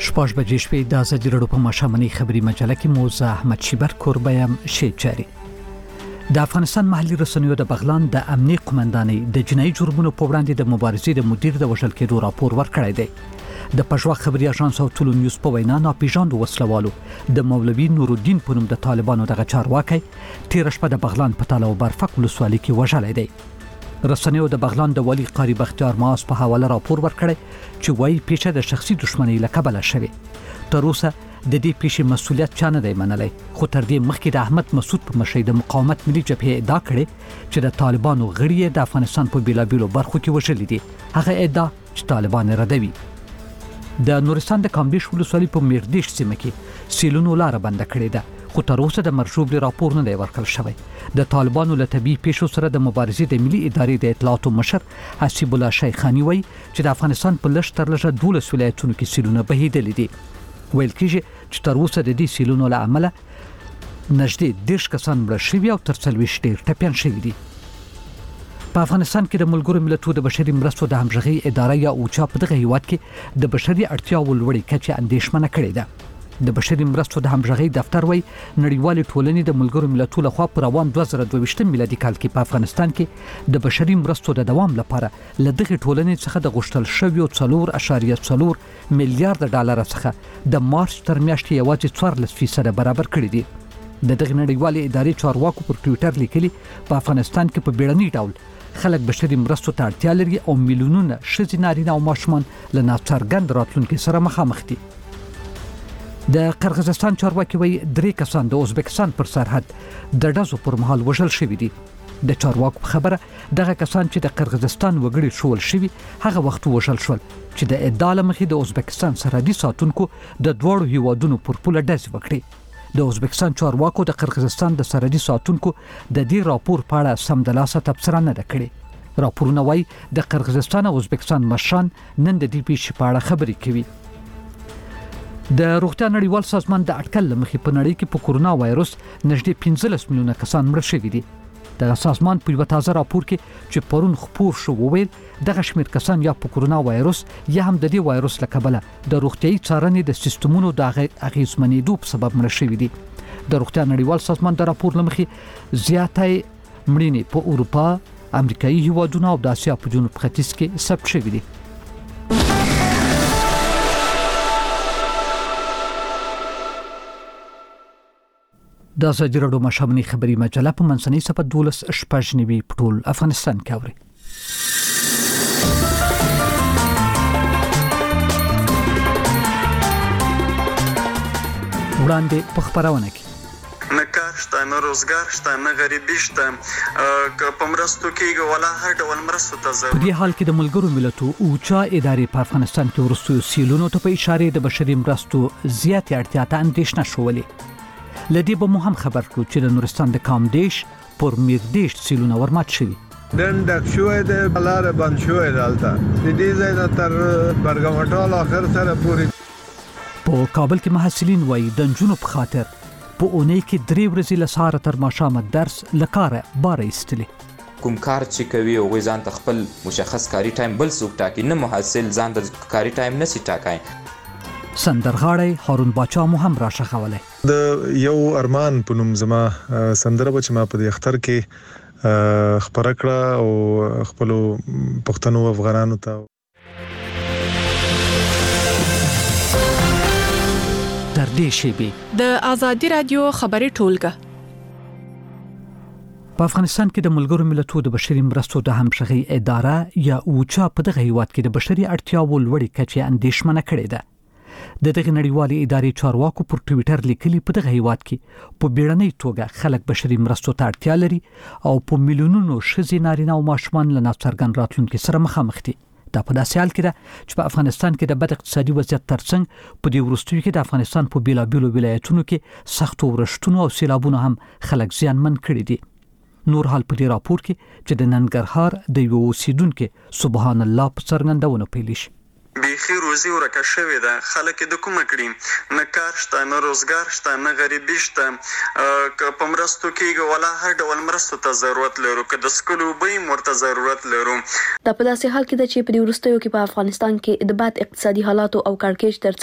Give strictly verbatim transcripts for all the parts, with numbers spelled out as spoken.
شپږ بجې شپې د ازادي راډیو په ماښامنۍ خبري مجله کې مو زه احمد شیبر کوربیم شي چاري. د افغانستان محلي رسنیو د بغلان د امنیي قومندانۍ د جنایي جرمونو په وړاندې د مبارزې د مدیر د وژل کېدو راپور ورکړی دی. د پژوا خبري اژانس او ټولو نیوز په وینا ناپېژاندو وسلوالو د مولوي نور الدین په نوم د طالبانو دغه چارواکي تېره شپه د بغلان په تاله او برفک ولسوالۍ کې وژلی دی. رسنیو د بغلان د والي قاری بختیار ماس په حواله راپور ورکړی چې وایي پیښه د شخصي دښمنۍ له کبله شوې. تر اوسه د دې پیښې مسؤلیت چا نه دی منلی، خو تر دې مخکې د احمد مسعود په مشرۍ د مقاومت ملي جبهې ادعا کړې چې د طالبانو غړي یې د افغانستان په بیلابیلو برخو کې وژلي دي. هغه ادعا چې طالبان ردوي. د نورستان د کامدیش ولسوالۍ په میردیش سیمه کې سیلونو لاره بنده کړې ده، خو تر اوسه د مرجوب راپور نه دی ورکړل شوی. د طالبانو له طبي پیښو سره د مبارزې د ملي ادارې د اطلاعاتو مشر حسیب الله شیخانی وایي چې د افغانستان په لږ تر لږه دولس ولایتونو کې سیلونه بهیدلي دي. ویل کېږي چې تر اوسه د دې سیلونو له امله نږدې دېرش کسان مړه شوي او تر څلوېښت ډېر ټپیان شوي دي. په افغانستان کې د ملګرو ملتونو د بشري مرستو د همغږۍ اداره یا اوچا په دغه هیواد کې د بشري اړتیاوو لوړې کچې اندېښمنه کړې ده. د بشري مرستو د همغږۍ دفتر وایي نړیوالې ټولنې د ملګرو ملتونو لخوا په روان دوه زره دوه ویشتم میلادي کال کې په افغانستان کې د بشري مرستو د دوام لپاره له دغې ټولنې څخه د غوښتل شویو څلور اعشاریه څلور میلیارډ ډالر څخه د مارچ تر میاشتې یوازې څوارلس فیصده برابر کړي دي. د دغې نړیوالې ادارې چارواکو پر ټویټر لیکلي په افغانستان کې په بیړني ډول خلک بشري مرستو ته اړتیا لري او میلیونونه ښځې، نارینه او ماشومان له ناڅرګند راتلونکي سره مخامخ دي. د قرغیزستان چارواکي وایي درې کسان د ازبکستان پر سرحد د ډزو پر مهال وژل شوي دي. د چارواکو په خبره دغه کسان چې د قرغیزستان وګړي شول شوي هغه وخت وژل شول چې د ادعا له مخې د ازبکستان سرحدي ساتونکو د دواړو هیوادونو پر پوله ډزې وکړې. د ازبکستان چارواکو د قرغیزستان د سرحدي ساتونکو د دې راپور په اړه سمدلاسه تبصره نه ده کړې. راپورونه وایي د قرغیزستان او ازبکستان مشران نن د دې پیښې په اړه خبرې کوي. د روغتیا نړیوال سازمان د اټکل له مخې په نړۍ کې په کورونا وایرس نږدې پنځلس میلیونه کسان مړه شوي دي. د سازمان په یو تازه راپور کې چې پرون خپور شو وویل دغه شمېر کسان یا په کورونا وایرس یا هم د دې وایرس له کبله د روغتیايي څارنې د سیستمونو د اغېزمنېدو په سبب مړه شوي دي. د روغتیا نړیوال سازمان د راپور له مخې زیاتې مړینې په اروپا، امریکایي هیوادونو او د اسیا په جنوب ختیځ کې ثبت شوي دي. د ازادي راډیو ماښامنۍ خبري مجله په منځنۍ صفحه دولس شپږ نوي په ټول افغانستان کې اوري. وړاندې په خبرونه کې نه کار شته، نه روزګار شته، نه غریبي شته، په مرستو کې ولا هر ډول مرستو ته ضرورت. په دې حال کې د ملګرو ملتونو اوچا ادارې په افغانستان کې وروستیو سیلونو ته په اشاره د بشري مرستو زیاتې اړتیا ته اندېښنه شولې. لدی به مو هم خبر کړو چې د نورستان د کامدیش پر میردیش سیلونه ورمات شوي. نن ډک شوی دی، لاره بند شوی ده هلته د دې ځای نه تر برګمټال آخر سره پورې. په کابل کې محصلین وایي د نجونو په خاطر په اونۍ کې درې ورځې له سهاره تر ماښامه درس له کاره باره ایستلي. کوم کار چې کوي هغوی ځان ته خپل مشخص کاري ټایم بل څوک ټاکي، نه محصل ځان ته کاري ټایم نشي ټاکای. سندرغاړی هارون باچا مو هم راښخولی. د یو ارمان په نوم زما سندره به چې ما په دې اختر کې خپره کړه او خپلو پښتنو افغانانو ته. تر دې شیبې د ازادي راډیو خبري ټولګه. په افغانستان کې د ملګرو ملتونو د بشري مرستو د همغږۍ اداره یا اوچا په دغه هیواد کې د بشري اړتیاوو لوړې کچې اندېښمنه کړې ده. د دغه نړیوالې ادارې چارواکو پر ټویټر لیکلي په دغه هیواد کې په بیړنۍ توګه خلک بشري مرستو ته اړتیا لري او په میلیونونو ښځې، نارینه او ماشومان له ناڅرګند راتلونکي سره مخامخ دي. دا په داسې حال کې ده چې په افغانستان کې د بد اقتصادي وضعیت ترڅنګ په دې وروستیو کې د افغانستان په بیلابیلو ولایتونو کې سختو ورښتونو او سیلابونو هم خلک زیانمن کړي دي. نور حال په دې راپور کې چې د ننګرهار د یو اوسیدونکو سبحان الله په څرګندونه پیل شي. بیخي روزي ورکه شوې ده، خلک د کومه کړي، نه کار شته، نه روزګار شته، نه غریبي شته، په مرستو کې ولا هر ډول مرستو ته ضرورت لرو، که د سکلو به مرته ضرورت لرو. دا په داسې حال کې ده چې په دې وروستیو کې په افغانستان کې د بد اقتصادي حالاتو او کړکېچ ترڅنګ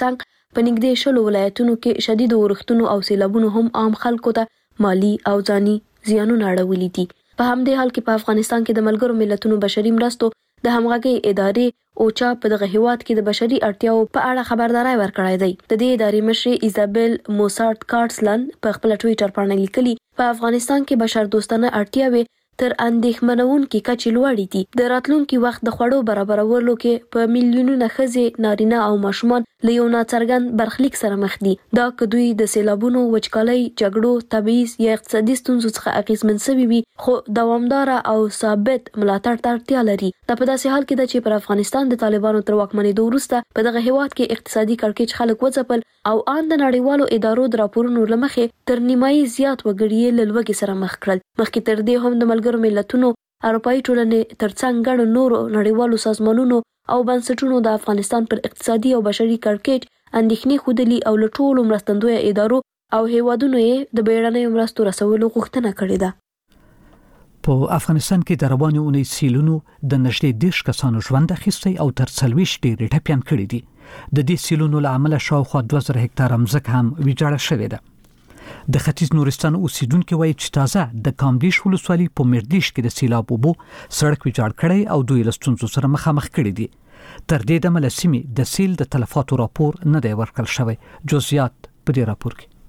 په نږدې شلو ولایتونو کې شدید اورښتونو او سیلابونو هم عام خلکو ته مالی او ځاني زیانونه اړولي دي. په همدې حال کې په افغانستان کې د ملګرو ملتونو بشري مرستو د همغږۍ ادارې اوچا په دغه هیواد کې د بشري اړتیاو په اړه خبرداري ورکړې ده. د دې ادارې مشر ایزابل موسارت کارټسلن په خپل ټوئیټر باندې لیکلي په افغانستان کې بشر دوستانه اړتیاوې تر اندېښمنونکې کچې لوړې دي. د راتلونکي وخت د خوړو برابرولو کې په میلیونونه ښځې، نارینه او ماشومان له یو ناڅرګند برخلیک سره مخ دي. دا که دوی د سیلابونو، وچکالۍ، جګړو، تبعیض یا اقتصادي ستونزو څخه اغېزمن شوي وي، خو دوامداره او ثابت ملاتړ ته اړتیا لري. دا په داسې حال کې ده چې پر افغانستان د طالبانو تر واکمنېدو وروسته په دغه هیواد کې اقتصادي کړکېچ خلک وځپل او ان د نړیوالو ادارو د راپورونو له مخې تر نیمایي زیات وګړي یې له لوږې سره مخ کړل. مخکې تر دې هم د ملګرو ملتونو، اروپایي ټولنې ترڅنګ ګڼو نورو نړیوالو سازمانونو او بنسټونو د افغانستان پر اقتصادي او بشري کړکېچ اندېښنې ښودلي او له ټولو مرستندویه ادارو او هیوادونو یې د بیړنیو مرستو رسولو غوښتنه کړې ده. په افغانستان کې د روانې اونۍ سیلونو د نږدې دېرش کسانو ژوند اخیستی او تر څلوېښت ډېرې ټپیان کړي دي. د دې سیلونو له امله شاوخوا دوه زره هکتاره مځکه هم ویجاړه شوې ده. د ختیځ نورستان اوسیدونکو وایي چې تازه د کامدیش ولسوالۍ په میردیش کې د سیلاب اوبو سړک ویجاړ کړی او دوی له ستونزو سره مخامخ کړي دي. تر دې دمه له سیمې د سیل د تلفاتو راپور نه دی ورکړل شوی. جزئیات په دې راپور کې.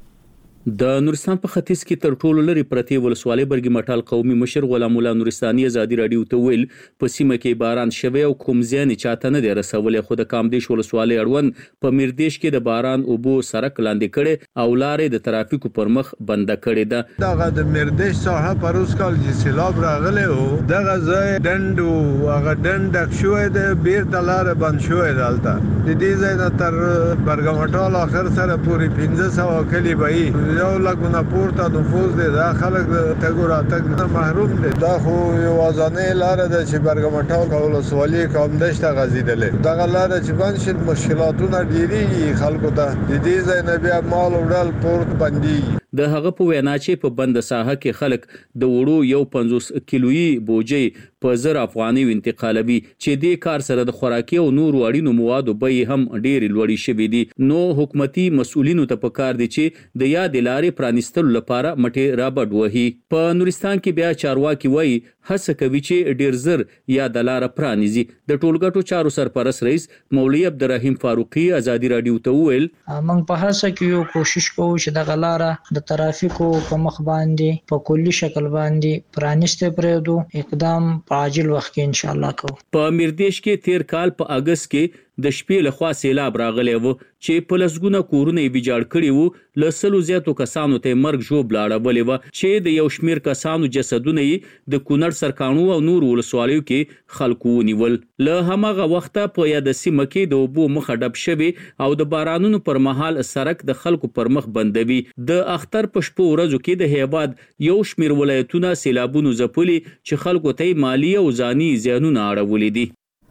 د نورستان په ختیځ کې تر ټولو لري پرتې ولسوالۍ برګي مټال قومي مشر غلام الله نورستاني ازادي رادیو ته ویل په سیمه کې باران شوی او کوم ځای چاته نه دی رسولې، خو د کامدیش ولسوالۍ اړوند په میردیش کې د باران اوبو سړک لاندې کړي او لارې د ترافیکو پر مخ بنده کړي ده. دغه د میردیش ساحه پر اوس کال چې سیلاب راغلی و دغه ځای ډند و هغه ډند ډک شوی دی، بیرته لاره بند شوی ده. هلته د دې ځای نه تر برګه مټال اخر سره پورې پنځه سوه کلي به وي. یو لګونه پورته نفوذ دی، دا خلک د تګ راتګ نه محروم دي. دا خو یوازینۍ لاره ده چې برګه مټال ولسوالۍ کامدیش ته غځېدلې. دغه لاره چې بند شي مشکلاتونه ډېرېږي خلکو ته. د دې ځای نه بیا مال وړل پورت بندېږي. د هغه په وینا چې په بند ساحه کې خلک د وړو یو پنځوس کیلویي بوجۍ په زر افغاني انتقالوي چې دې کار سره د خوراکي او نورو اړینو موادو بیې هم ډېرې لوړې شوې دي. نو حکومتي مسؤلینو ته پکار دي چې د یادې لارې پرانیستلو لپاره مټې رابډ وهي. په نورستان کې بیا چارواکي وایي هڅه کوي چې ډېر زر یاده لاره پرانیزي. د ټولګټو چارو سرپرست رئیس مولوي عبدالرحیم فاروقي ازادي رادیو ته وویل موږ په هڅه کې یو کوشش کوو چې دغه لاره د ترافیکو په مخ باندې په کلي شکل باندې پرانیسته پرېږدو. اقدام په عاجل وخت کې ان شاء الله کوو. په میردیش کې تیر کال په اگست کې د شپې له خوا سیلاب راغلی و چې په لسګونه کورونه یې ویجاړ کړي وو. له سلو زیاتو کسانو ته مرګ ژوبله اړولې وه چې د یو شمېر کسانو جسدونه یې د کونړ، سرکاڼو او نورو ولسوالیو کې خلکو ونیول. له هماغه وخته په یاده سیمه کې د اوبو مخه ډب شوې او د بارانونو پر مهال سړک د خلکو پر مخ بندوي. د اختر په شپو ورځو کې د هیواد یو شمېر ولایتونه سیلابونو ځپلي چې خلکو ته مالی او ځاني زیانونه اړولي دي.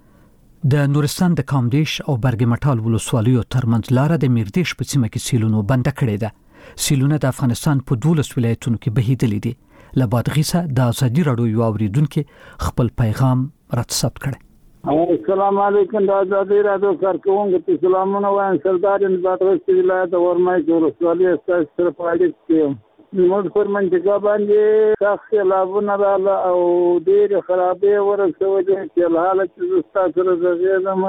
د نورستان د کامدیش او برګ مټال ولسوالیو ترمنځ لاره د میردیش په سیمه کې سیلونو بنده کړې ده. سیلونه د افغانستان په دولس ولایتونو کې بهیدلې دي. له بادغیسه د ازادي راډیو یو اوریدونکو خپل پیغام راثبت کړی. السلام علیکم. د ازادي راډیو کارکونکو ته سلامونه وایم. سردار بادغیس ولایت ورمای ولسوالۍ استاد سره فعالیت کوي. موږ پر منځګا باندې سخت سیلابونه راغله او ډېرې خرابې ورسولې چې له حاله چې زه ستا سره غږېږم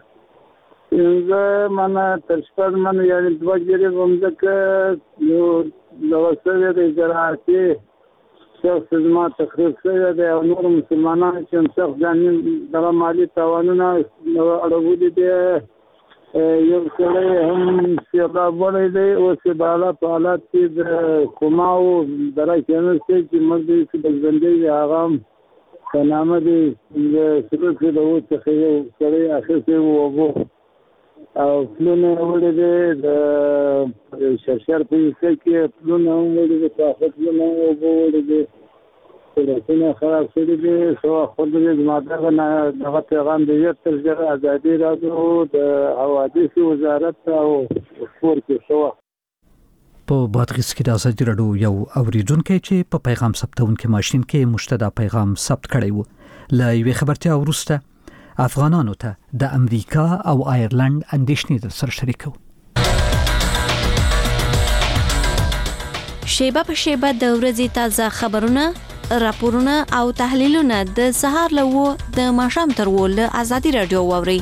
پنځه منه تر شپږ منه یعنې دوه جریب مځکه یو دغه شوې دی زراعتي شخص زما تخریب شوی دی او نور مسلمانانو چې هم سخت ځاني دغه مالي تاوانونه اړولي دي. یو سړی هم سیلاب وړی دی. اوس یې بالا په حالات کې د کوماو دره کې نشته چې موږ دی چې د ژوندی دی هغه هم په نامه دی د سرو کې د اوس څخه یو سړی اخیستی و اوبو او پلونه یې وړی دی. د شرشر په حصه کې پلونه هم وړي دي، پاخه پلونه هم اوبو وړي دي. سړکونه خراب شوي دي. سو خود دې زما دغه دغه پیغام دی یو تر ژره ازادي راډیو د حوادثو وزارت او خپور کې شو. په بادغیس کې د ازادي راډیو یو اوریدونکو چې په پیغام ثبتونکو ماشين کې مشتدا پیغام ثبت کړی و. له یوې خبرتیا وروسته افغانانو ته د امریکا او آیرلند اندېښنې در سره شریکو. شیبه په شیبه د ورځې تازه خبرونه، راپورونه او تحلیلونه د سهار له و د ماښام تر و له ازادي رادیو واوري.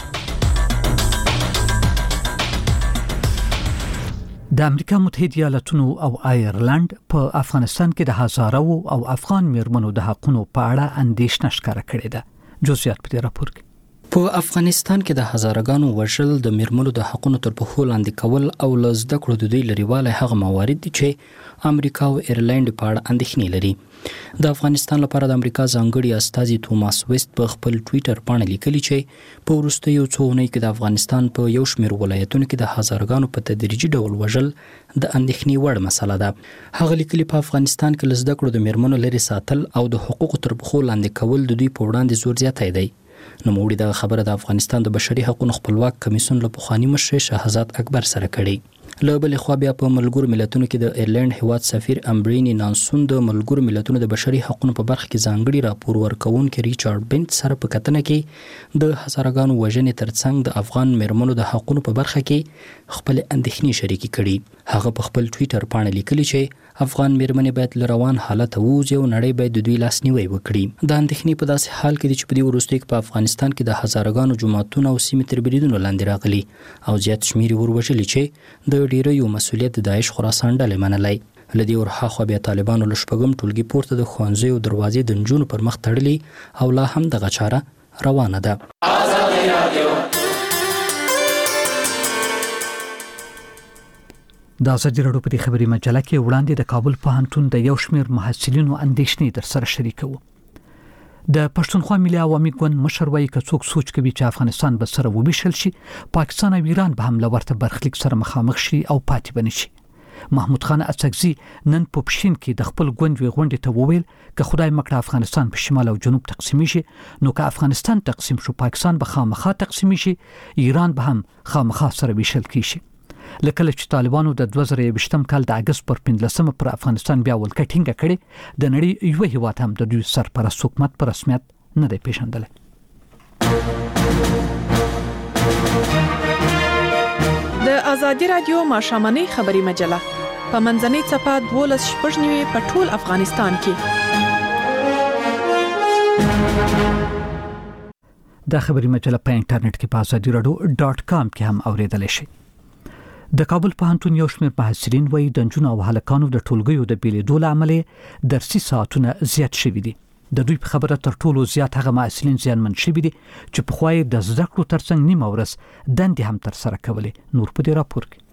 د امریکا متحده ایالاتونو او آیرلند په افغانستان کې د هزارو او افغان میرمنو د حقوقو په اړه اندېښنه ښکاره کړې ده. جزئیات په دې راپور کې. په افغانستان کې د هزارګانو وژل د میرمنو د حقوقو تر پښو لاندې کول او ل زده کړو د دوی لريواله هغه موارد دي چې امریکا او ایرلند په اړه اندېښنې لري. د افغانستان لپاره د امریکا ځانګړي استازي توماس ویست په خپل ټوئیټر باندې لیکلي چې په وروستیو څو اونیو کې د افغانستان په یو شمېر ولایتونو کې د هزارګانو په تدریجي ډول وژل د اندېښنې وړ مسله ده. هغه لیکلي په افغانستان کې ل زده کړو د میرمنو لري ساتل او د حقوقو تر پښو لاندې کول د دوی په وړاندې زور زیاتی دی. نو موږ د خبره د افغانستان د بشري حقوقو خپلواک کمیسیون له پخوانی مشر شهزاد اکبر سره کړي. له بل خوا بیا په ملګرو ملتونو کې د ایرلند هیواد سفیر امبرینی نانسون د ملګرو ملتونو د بشري حقوقو په برخه کې ځانګړي راپور ورکوونکي ریچارډ بنت سره په کتنه کې د هزارګانو وژنې ترڅنګ د افغان میرمنو د حقوقو په برخه کې خپل اندېښنې شریکې کړي. هغه په خپل ټوئیټر باندې لیکلي چې افغان میرمنې باید له روان حالت ووځي او نړۍ باید د دوی لاسنیوي وکړي. د اندېښنې په داسې حال کې چې په دې وروستیو کې په افغانستان کې د هزارګانو جماعتونو او سیمې تر بریدونو لاندې راغلي او زیات شمېر وروژلي چې د ډیریو مسؤلیت د داعش خراسان ډلې منلی. لدی ورهاخوا بیا طالبانو له شپږم ټولګي پورته د ښوونځیو دروازې د نجونو پر مخ تړلي او لا هم دغه چاره روانه ده. د ازادي راډیو په خبري مجله کې وړاندې د کابل پوهنتون د یو شمېر محصلینو اندېښنې در سره شریکو. د پښتونخوا ملي عوامي ګوند مشر وایي که څوک سوچ کوي چې افغانستان به سره وبېشل شي، پاکستان او ایران به هم له ورته برخلیک سره مخامخ شي او پاتې بنه شي. محمود خان اڅکزي نن په پښین کې د خپل ګوند وی غونډې ته وویل که خدای مکړه افغانستان په شمال او جنوب تقسیم شي، نو که افغانستان تقسیم شو پاکستان به خامخا تقسیم شي، ایران به هم خامخا سره ویشل کیږي. لکه چې طالبانو د دوه زره یوویشتم کال د اگست پر پنځلسمه پر افغانستان بیا ولکه ټینګه کړې، د نړۍ یو هیواد هم د دوی سرپرست حکومت پر رسمیت نه دی پیژندلی. د ازادي رادیو ماښامنۍ خبري مجله په منځنۍ صفحه دولس شپږ نیوي په ټول افغانستان کې. دا خبري مجله په انټرنیټ کې په ازادي رادیو ډاټ کام کې هم اوریدل شي. د کابل پوهنتون یو شمېر محصلین وایي د نجونو او هلکانو د ټولګیو د بیلېدو له امله درسي ساعتونه زیات شوي دي. د دوی په خبره تر ټولو زیات هغه محصلین زیانمن شوي دي چې پخوا د زده کړو ترڅنګ نیمه ورځ دندې هم ترسره کولې. نور په دې راپور کې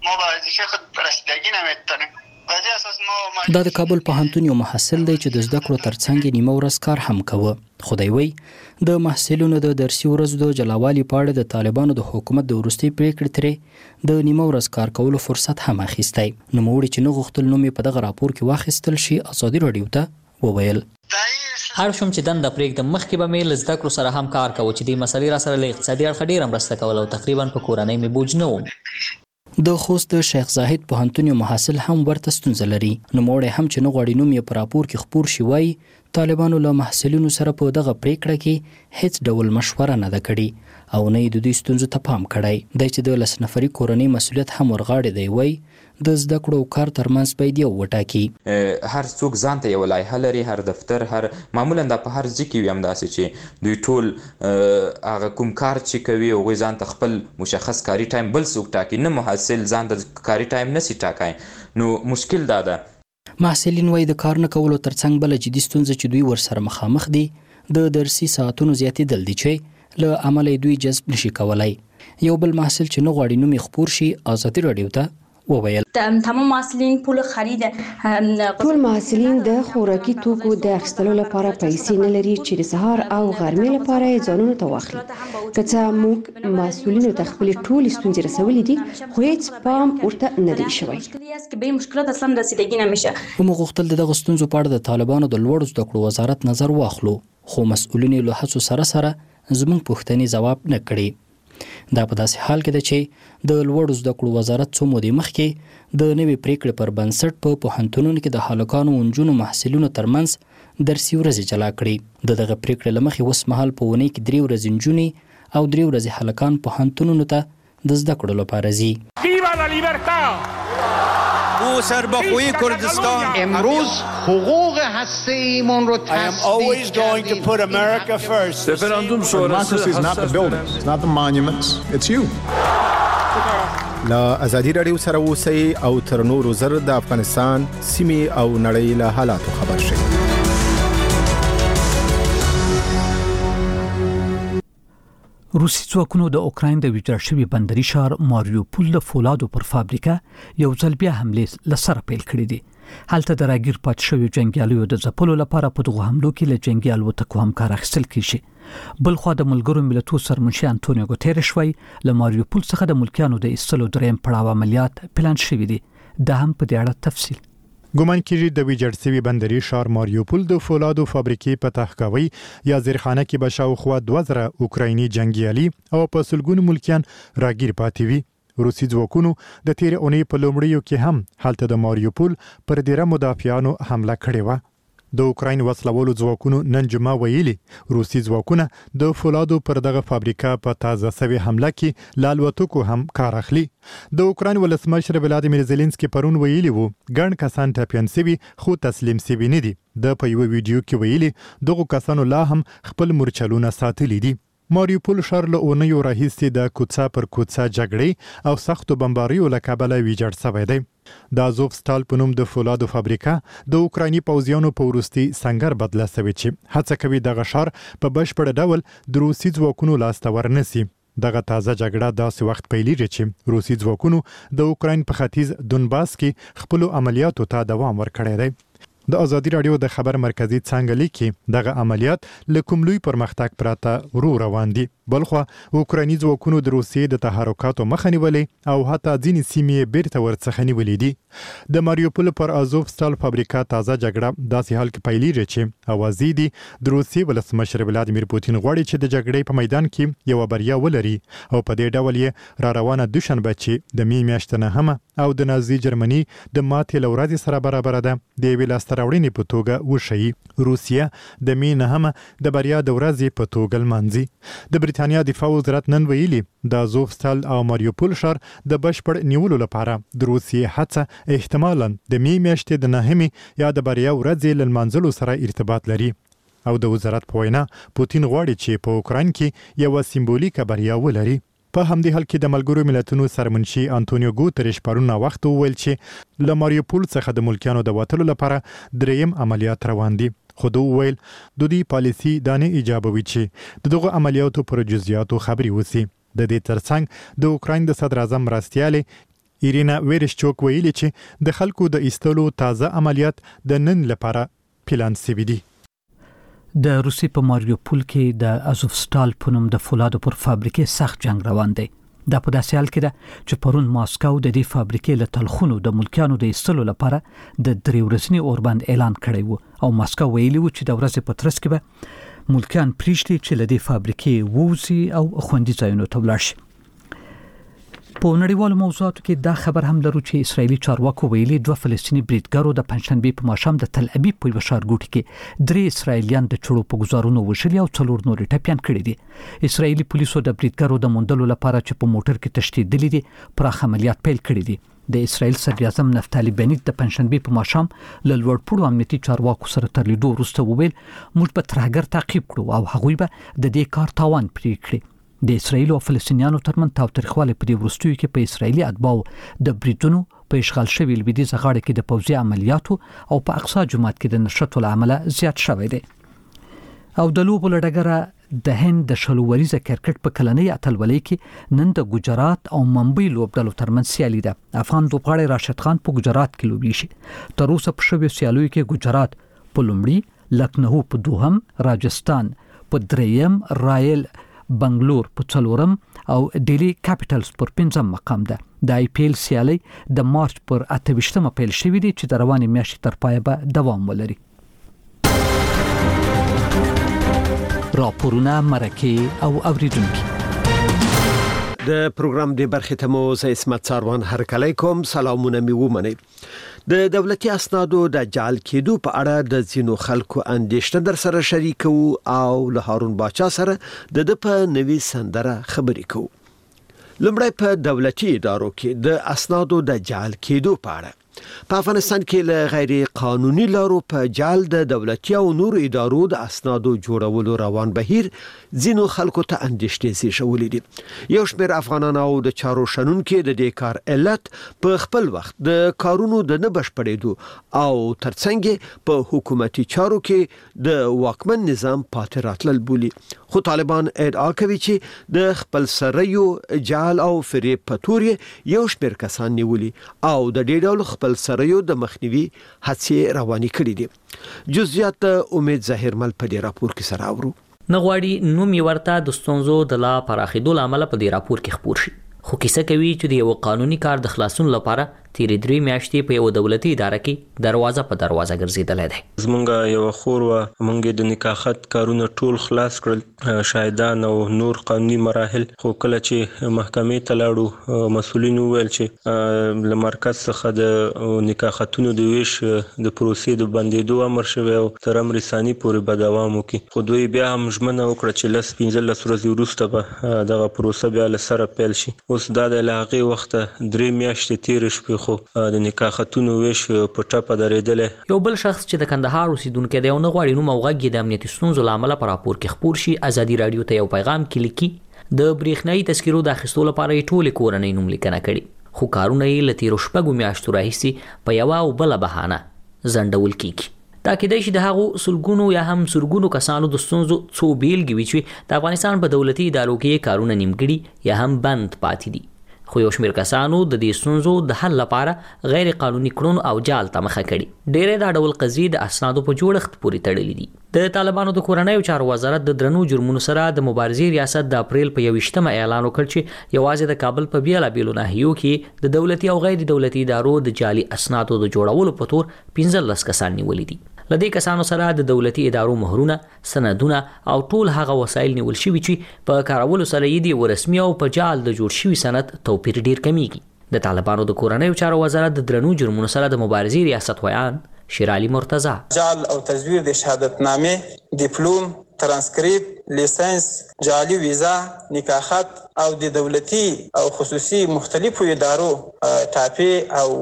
دا د کابل پوهنتون یو محصل دی چې د زده کړو ترڅنګ نیمه ورځ کار هم کوي. خدای وي د محصلینو د درسي ورځو د جلاوالي په اړه د طالبانو د حکومت د وروستي پریکړې ترې د نیمه ورځ کار کولو فرصت هم اخیستی. نو موږ چې نه غوښتل نو مې په دغه راپور کې واخیستل شي. ازادي راډیو ته وویل هر شوم چې دنده پرېږدم مخکې به مې له زده کړو سره هم کار کوو چې دې مسلې را سره له اقتصادي اړخه ډېره مرسته کوله او تقریبا په کورنۍ مې بوج نه وم. د خوست د شیخ زاهد پوهنتون یو محصل هم ورته ستونزه لري. نوموړی هم چې نه غواړي نوم یې په راپور کې خپور شي وایي طالبانو له محصلینو سره په دغه پریکړه کې هیڅ ډول مشوره نه ده کړې او نه یې د دوی ستونزو ته پام کړی دی چې د لس نفري کورنۍ مسؤلیت هم ورغاړې دی. وایي د زده کړو او کار ترمنځ باید یو وټاکي. هر څوک ځان ته یو لایحه لري، هر دفتر، هر معمولا دا په هر ځای کې وي همداسې چې دوی ټول هغه کوم کار چې کوي هغوی ځان ته خپل مشخص کاري ټایم بل څوک ټاکي، نه محصل ځان ته کاري ټایم نسي ټاکای. نو مشکل دا ده. محصلین وایي د کار نه کولو ترڅنګ بله جدي ستونزه چې دوی ورسره مخامخ دي د درسي ساعتونو زیاتېدل دي چې له امله دوی جذب نشي کولای. یو بل محصل چې نه غواړي نوم یې خپور شي ازادي راډیو ته وویل تمام محصلین پول خرید ټول محصلین د خوراکي توکو د اخیستلو لپاره پیسې نه لري چې د سهار او غرمې لپاره یې ځانونو ته واخلي. که څه موږ مسؤلینو ته خپلې ټولې ستونزې رسولې دي خو هیڅ پام ورته نه دی شوی. موږ غوښتل د دغه ستونزو په اړه د طالبانو د لوړو زده کړو وزارت نظر واخلو خو مسؤلین له هڅو سره سره زموږ پوښتنې ځواب نه کړي. دا په داسې حال کې ده چې د لوړو زده کړو وزارت څو مودې مخکې د نوې پریکړې پر بنسټ په پوهنتونونو کې د هلکانو او نجونو محصلینو ترمنځ درسي ورځې جلا کړي. د دغه پریکړې له مخې اوس مهال په اونۍ کې درې ورځې نجونې او درې ورځې هلکان پوهنتونونو ته د زده کړو لپاره ځي. او سربخوی کردستان. امروز حقوق هسته‌ایمون رو تثبیت کردیم. رفراندوم شورای is not the buildings, it's not the monuments, it's you. لا ازادي رادیو سره اوسئ او تر نورو زر د افغانستان سیمې او نړۍ له حالاتو خبر شئ. روسي ځواکونو د اوکراین د ویجاړ شوي بندري ښار ماریوپول د فولادو پر فابریکه یو ځل بیا حملې لسره پیل کړې دي. هلته د راګیر پات شوي جنگیالیو د ځپلو لپاره په دغه حملو کې له جنگي الوتکو هم کار اخیستل کیږي. بلخوا د ملګرو ملتونو سرمنشي انټونیو ګوتيريش وایي له ماریوپول څخه د ملکیانو د ایستلو دریم پړاو عملیات پلان شوي دي. دا هم په دې اړه تفصیل ګومان کیږي د ویجاړ شوي بندري ښار ماریوپول د فولادو فابریکې په تحقاوي یا زیرخانه کې به شاوخوا دوه زره اوکرایني جنگیالي او په سلګونو ملکیان راګیر پاتې وي. روسي ځواکونو د تیر اونۍ په لومړیو کې هم هلته د ماریوپول پر ډیره مدافعانو حمله کړې وه. د اوکراین وسلوالو ځواکونو نن جمعه ویلي روسي ځواکونه د فولادو پر دغه فابریکه په تازه سوي حمله کې له الوتکو هم کار اخلي. د اوکراین ولسمشر ولادیمیر زيلنسکي پرون ویلي وو ګڼ کسان ټاپیان سوي خو تسلیم سوي نه دي. د په یو ویډیو کې ویلي دغه کسانو لا هم خپل مورچلونه ساتلي دي. ماریوپول ښار له اونیو راهیسې د کوڅه پر کوڅه جګړې او سختو بمباریو له کبله ویجاړ شوی دی. د ازوفستال په نوم د فولادو فابریکه د اوکرایني پوځیانو په وروستي سنگر بدله شوې چې هڅه کوي دغه ښار په بشپړ ډول د روسي ځواکونو لاسته ورنسي. دغه تازه جګړه داسې وخت پیلېږي چې روسي ځواکونو د اوکراین په ختیځ دونباس کې خپل عملیاتو ته دوام ورکړی دی. د ازادي رادیو د خبر مرکزی څنګه لیکي دغه عملیات له کوم لوی پرمختګ پراته ورو روان دي. بلخوا اوکرایني ځواکونو د روسیې د تحرکاتو مخه نیولې او حتی ځینې سیمې بیرته ورڅخه نیولې دي. د ماریوپول پر ازوفستال فابریکه تازه جګړه داسې حال کې پیلېږي چې اوازې دي د روسیې ولسمشر ولادیمیر پوتین غواړي چې د جګړې په میدان کې یو بریا ولري او په دې ډول یې را روانه دوشنبه چې د می میاشتې نهمه او د نازي جرمني د ماتې له ورځې سره برابر ده د یوې لاسته راوړنې په توګه وښیي. روسیه د می نهمه د بریا د ورځې په توګه لمانځي. د برېټانیا دفاع وزارت نن ویلي د ازوفستال او ماریوپول ښار د بشپړ نیولو لپاره د روسیې هڅه احتمالاً د می میاشتې د نهمې یا د بریا ورځې له لمانځلو سره ارتباط لري. او د وزارت په وینا پوتین غواړي چې په اوکراین کې یو سمبولیکه بریا ولري. په همدې حال کې د ملګرو ملتونو سرمنشي انټونیو ګوتریش پرون وخت وویل چې له ماریوپول څخه د ملکیانو د وټلو لپاره دریم عملیات روان دي. خو دوی ویل د دې پالیسي دانه ایجابوي چې دغه عملیاتو پر جزئیاتو خبري وسی. د دې ترڅنګ د اوکراین د صدر اعظم مرستیاله ایرینا ویرشچوک ویلي چې د خلکو د ایستلو تازه عملیات د نن لپاره پلان شوي دي. د روسي په ماریوپول کې د ازوفستال په نوم د فولادو پر فابریکې سخت جنگ روان دی. دا په داسې حال کې ده چې پرون ماسکو د دې فابریکې له تلخونو د ملکیانو د ایستلو لپاره د درې ورځني اوربند اعلان کړی وو او ماسکو ویلي وو چې د ورځې په ترڅ کې به ملکیان پریږدي چې له دې فابریکې ووځي او خوندي ځایونو ته ولاړ شي. په نړیوالو موضوعاتو کې دا خبر هم لرو چې اسرایلی چارواکو ویلي دوه فلسطینی بریدګرو د پنځشنبه په ماښام د تل ابیب په ښارګوټي کې درې اسرایلیان د چړو په گزارونو وشلي او څلور نور ټپيان کړي دي. اسرایلی پولیسو د بریدګرو د موندلو لپاره چې په موټر کې تشدید دي پراخ عملیات پیل کړي دي. د اسرایل صدر اعظم نفتالي بنیت د پنځشنبه په ماښام له لوړپوړو امنیتي چارواکو سره تر لیدو وروسته وویل موږ به ترهګر تعقیب کړو او هغوی به د دې کار تاوان پرې کړي. د اسرایل او فلسطینیانو ترمن تاوتریخواله په دې وروستیو کې په اسرایلی اتباو د بریټونو په اشغال شوی لویدیځ غاړه کې د پوځي عملیاتو او په اقصا جماعت کې د نشرتو عمله زیات شوی دی. او د لوبو لړګره د هند د شلووریزه کرکټ په کلنۍ اتلولۍ کې نن د ګجرات او ممبئی لوبډلو ترمن سیالي ده. افغان لوبغاړی راشد خان په ګجرات کې لوبي شي. تر اوسه په شویو سیالیو کې ګجرات په لومړي، لکنهو په دوهم، راجستان په دریم، رایل بنگلور په څلورم او ډیلی کاپټلز پر پنځم مقام ده. د آی پی ایل سیالي د مارچ پر اته ویشتمه پیل شوې دي چې د روانې میاشتې تر پایه به دوام ولري. راپورونه، مرکې او اوریدونکي د پروګرام د برخې ته مو زه اسمت ساروان هرکلی کوم. سلامونه مې ومنئ. د دولتي اسنادو د جعل کېدو په اړه د ځینو خلکو اندېښنه در سره شریکو او له هارون باچا سره د د په نوي سندره خبرې کوو. لومړی په دولتي ادارو کې د اسنادو د جعل کېدو په اړه په افغانستان کې له غیر قانوني لارو په جال د دولتي او نور ادارو د اسنادو جوړولو روان بهیر ځینو خلکو ته اندېښنې زیږولې دي. یو شمېر افغانان او د چارو شنونکو د دې کار علت په خپل وخت د کارونو د نه بشپړېدو او ترڅنګ په حکومتي چارو کې د واکمن نظام پاتې راتلل بولي. خو طالبان ادعا کوي چې د خپل سریو جال او فریب پتوري یو شمېر کسان نیولي او د دې ډول خپل سریو د مخنیوي هڅې روانې کړې دي. جزئیات امید ظاهرمل په دې راپور کې سره اورو. نغواړي نوم یې ورته د ستونزو د لا پراخېدو لامل په دې راپور کې خپور شي. خو کیسه کوي چې د یو قانوني کار د خلاصون لپاره تیرې درې میاشتې په یو دولتي اداره کې دروازه په دروازه ګرځېدلې ده. زمونږ یو خور و مونږ د نکاحت کارونه ټول خلاص کړل، شاهدان او نور قانوني مراحل. خو کله چې محکمې ته لاړو مسؤلین وویل چې له مرکز څخه د نکاحتونو د ویش د پروسې د بندېدو امر شوی او تر امر ثاني پورې به دوام وکړي. خو دوی بیا هم ژمنه وکړه چې لس پنځلس ورځې وروسته به دغه پروسه بیا له سره پیل شي. اوس دا د هغې وخته درې میاشتې تېرې شوې خو د نکاحتونو ویش په ټپه درېدلی. یو بل شخص چې د کندهار اوسیدونکی دی او نه غواړي نوم او غږ یې د امنیتي ستونزو له امله په راپور کې خپور شي، ازادي راډیو ته یو پیغام کې لیکي د برېښنایي تذکرو د اخیستو لپاره یې ټولې کورنۍ نوملیکنه کړي، خو کارونه یې له تېرو شپږو میاشتو راهیسې په یوه او بله بهانه ځنډول کېږي. دا کېدای شي د هغو سلګونو یا هم سرګونو کسانو د ستونزو څو بیلګې وي چې د افغانستان په دولتي ادارو کې کارونه نیمګړي یا هم بند پاتې دي. خو یو شمېر کسانو د دې ستونزو د حل لپاره غیر قانوني کړنو او جال ته مخه کړي. ډېرې دا ډول قضیې د اسنادو په جوړښت پورې تړلې دي. د طالبانو د کورنیو چارو وزارت د درنو جرمونو سره د مبارزې ریاست د اپریل په یوویشتمه اعلان وکړ چې یوازې د کابل په بیلابیلو ناحیو کې د دولتي او غیر دولتي ادارو د جعلي اسنادو د جوړولو په تور پنځلس کسان نیولي دي. له دې کسانو سره د دولتي ادارو مهرونه، سندونه او ټول هغه وسایل نیول شوي چې په کارولو سره یې د ورسمي او په جعل د جوړ شوي سند توپیر ډیر کمیږي. د طالبانو د کورنیو چارو وزارت د درنو جرمونو سره د مبارزې ریاست ویان شیرعلی مرتضی جعل او تزویر د شهادتنامې، ډیپلوم، ترانسکریپت، لیسنس، جعلي ویزا، نکاحت او د دولتي او خصوصي مختلفو ادارو ټاپې او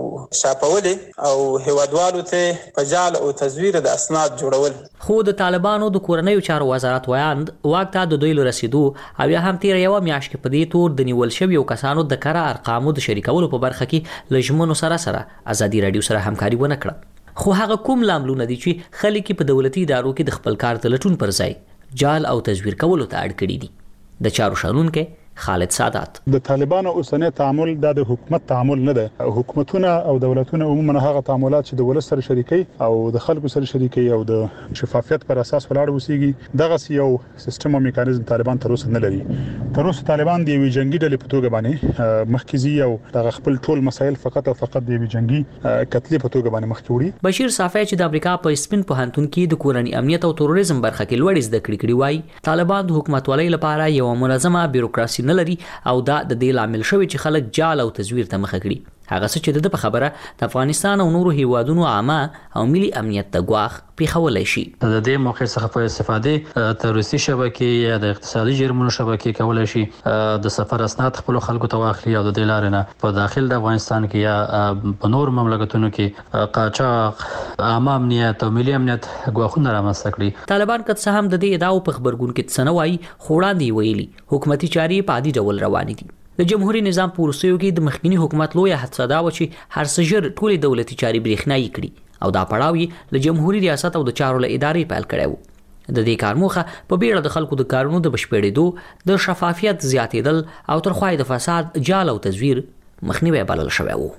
شاپولې او هیوادوالو ته په جعل او تزویر د اسناد جوړول. خو د طالبانو د کورنیو چارو وزارت ویاند واک ته د دوی رسیدو او یا هم تیر یو میاشت کې په دې تور د نیول شویو کسانو د کره ارقامو د شریکولو په برخه کې لجمنو سره سره ازادي راډیو سره همکاري ونه کړه. خو هغه کوم لاملونه دي چې خلک په دولتي ادارو کې د خپل کار د لټون پر ځای جال او تزویر کولو ته اړ کړي دي. د چارو شنونکو خالد سادات: د طالبانو اوسنی تعامل د حکومت تعامل نه ده. حکومتونه او دولتونه عموما هغه تعاملات چې د ولس سره شریکي او د خلکو سره شریکي او د شفافیت پر اساس ولاړ وسیږي، دغه یو سیستم او میکانیزم طالبان تر اوسه نه لري. تر اوسه طالبان د یوې جنگي ډلې په توګه باندې مخکزي او د خپل ټول مسایل فقط او فقط د یوې جنگي کتلې په توګه باندې مخ وړي. بشیر صافی چې د امریکا په سپین پوهنتون کې د کورنۍ امنیت او تروریزم برخه کې لوړ زده کړې کړې وای، طالبان د حکومتولۍ لپاره یو منظمه بیروکراسي نه لري او دا د دې لامل شوی چې خلک جال او تزویر ته مخه کړي. هغه څه چې د په خبره د افغانستان او نورو هیوادونو عامه او ملي امنیت ته ګواښ پیښولی شي. د دې موقع څخه په استفاده تروریستي شبکې یا د اقتصادي جرمونو شبکې کولای شي د سفر اسناد خپل خلکو ته واخلي او د دې لارې نه په داخل د افغانستان کې یا په نور مملکتونو کې قاچاق، عامه امنیت او ملي امنیت ګواښونه رامنځته کړي. طالبان که څه هم د دې ادعاو په خبرګون کې څه نه وایي، خو وړاندې ویلي حکومتي چارې په عادي ډول روانې دي. د جمهوریت نظام په وروستیو کې د مخکنی حکومت لویه هڅه دا و چې هر څه ژر ټولې دولتي چارې برېښنایي کړي او دا پړاو یې له جمهوریت ریاست او د چارو له ادارې پیل کړی و. د دې کار موخه په بیړه د خلکو د کارونو د بشپړېدو، د شفافیت زیاتېدل او تر خوا د فساد، جال او تزویر مخنیوی بلل شوی و.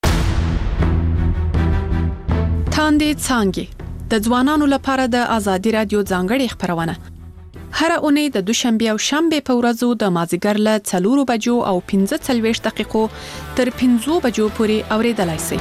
تاندې څانګې د ځوانانو لپاره د ازادي راډیو ځانګړې خبرونه هر اونۍ د دوشنبه او شنبه په ورځو د مازیګر له څلورو بجو او پنځه څلوېښت دقیقو تر پنځو بجو پورې اوریدلای شئ.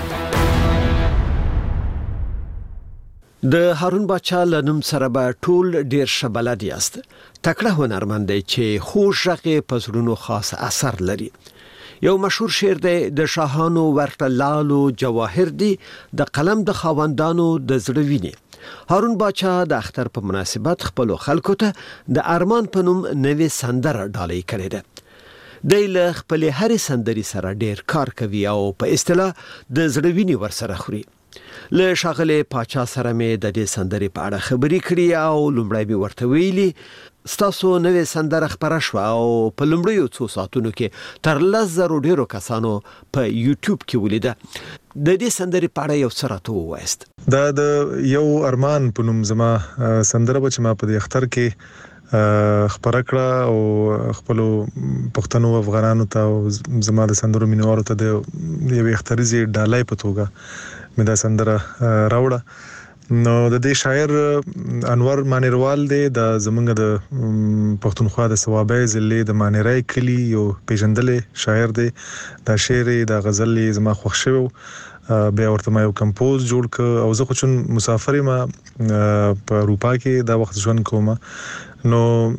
د هارون باچا لنوم سره به ټول ډیر شبلد یاست. تکړه هنرمند دی چې خوږ ژغ په زړونو خاص اثر لري. یو مشهور شعر دی د شاهانو ورته لالو جواهر دی د قلم د خاوندانو د زړه ویني. هارون باچا د اختر په مناسبت خپل خلکو ته د ارمان په نوم نوې سندره ډالۍ کړې ده. د له خپل هر سندري سره ډیر کار کوي او په اصطلاح د زړویني ور سره خوري. له شاغله پاچا سره مې د دې سندري په اړه خبرې کړې او لومړی به ورته ویلي ستاسو نوې سندره خبره شو او په لومړیو څو ساعتونو کې تر لس زره ډیرو کسانو په یوټیوب کې ولیده. د دې سندري په اړه یو څه راته ووایست. دا د یو ارمان په نوم زما سندره چې ما په دې اختر کې خبره کړه او خپل پښتنو افغانانو ته او زما د سندرو مینوالو ته د یوې اختریزي ډالۍ په توګه مې دا سندره راوړه. نو د دې شاعر انور مانیروال دی د زمونږ د پښتونخوا د ثوابای ضلع د مانیرای کلی یو پیژندلې شاعر دی. دا شعر د غزل زما خوښ شو بیا ورته ما یو کمپوز جوړ ک او زه خو چون مسافر ما په اروپا کې دا وخت ژوند کوم نو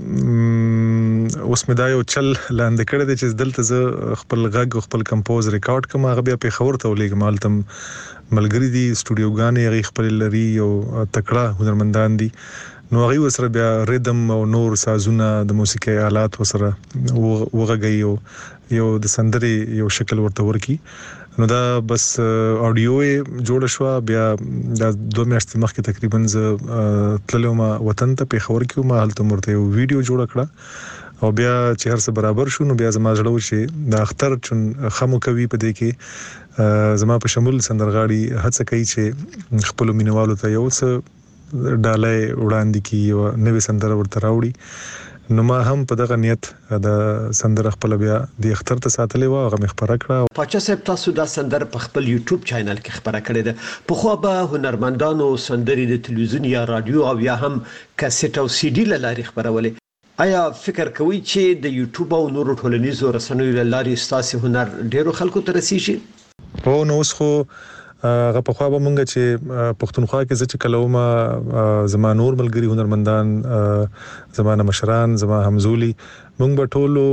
اوس مې دا یو چل لاندې کړی دی چې دلته زه خپل غږ خپل کمپوز ریکارډ کوم هغه بیا په خبر ته ولېږم مالتم ملګری دي سټوډیوګانې هغه خپل لري او تکړه هنرمندان دي نو هغه وسره بیا ریدم او نور سازونه د موسیقي آلات وسره وغږی او یو د سندري یو شکل ورته ورکی. نو دا بس اډیو جوړ شو بیا د دوه میاشتې مخکې تقریبا ز تللم وطن ته په خبر کې ما هلته مرته یو ویډیو جوړ کړه او بیا چې هر څه برابر شو نو بیا زما ځړو شي د اختر چون خمو کوي په دې کې زما په شمول سندرغاړي هڅه کوي چې خپل مینوالو ته یو څه ډالۍ وړاندې کی او نوې سندره ورته راوړي. نو ما هم په دغه نیت د سندره خپل بیا د اختر ته ساتلې و هغه مخبره کړه. پاچا صاحب تاسو دا سندره په خپل یوټیوب چینل کې خبره کړې ده. په خو به هنرمندانو سندري د تلویزیون یا رادیو او یا هم کیسټ او سی ډي لاري خبرولې. آیا فکر کوئ چې د یوټیوب او نورو ټولنیزو رسنیو لاري ستاسو هنر ډیرو خلکو ته رسیږي؟ او نو اوس خو هغه په خوا به مونږ چې پښتونخوا کې چې کلومه زما نور ملګری هنرمندان زمانه مشران زما همزولي مونږ به ټولو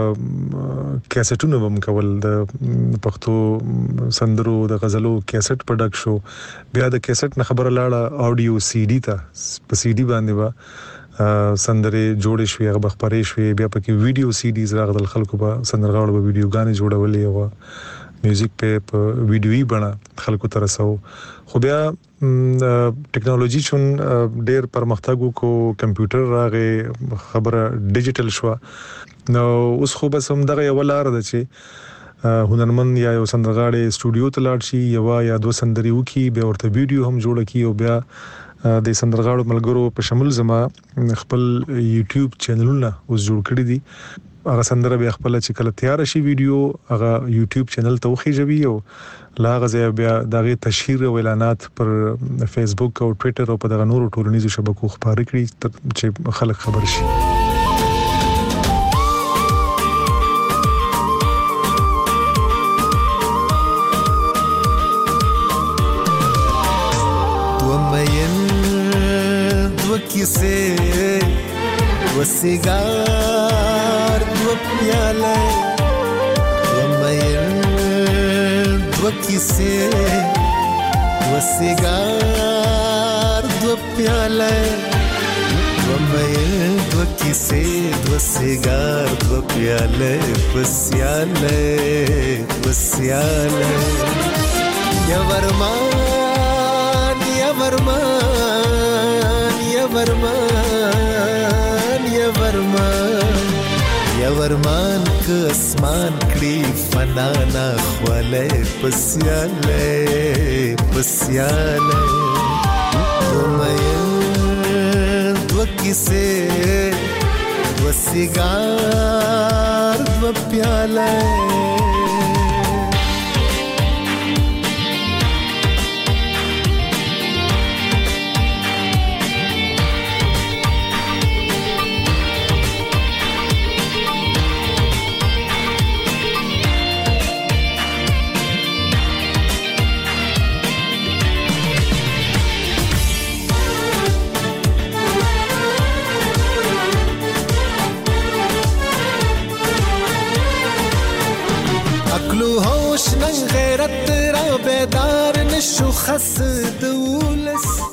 کیسټونه هم کول د پښتو سندرو د غزلو کیسټ پروډکټ شو بیا د کیسټ نه خبره لاړه اډیو سی ډي ته په سی ډي باندې با سندري جوړې شوې هغه بخبرې شوې بیا پکې ویډیو سی ډیز راغلل خلکو به سندرغاړو به ویډیو غانې جوړولې او میوزیک په ویډیوي بڼه خلکو ته رسو. خو بیا ټیکنالوژي چون ډېر پرمختګ کو کمپیوټر راغې خبره ډیجیټل شو نو اوس خو بس هم دغه یو لار ده چې هنرمند یا یو سندرغاړي سټوډیو ته لاړ شي یو یا دوه سندري وکي بیا ورته ویډیو هم جوړ کی او بیا د سندرغاړو ملګرو په شمول زما خپل یوټیوب چینلونه اوس جوړ کړی دي. هغه سندره بیا خپل چې کله تیار شي ویډیو هغه یوټیوب چینل ته وخیږي او لا غزه بیا دغه تشهیر او اعلانات پر فیسبوک او ټوئیټر او په دغه نورو ټولنیزو شبکو خبرې کړي چې خلک خبر شي. ومين دوكيسي والسيجار دو بيالي ومين دوكيسي والسيجار دو بيالي ومين دوكيسي والسيجار دو بيالي بس يالي بس يالي يا ورمان يا ورمان يا ورمان يا ورمان يا ورمان كاسمان كري فنانا خوالي بس يالي بس يالي ومين دوكيسي والسيجار دو بيالي غیرت را بیدار نشو خس دولس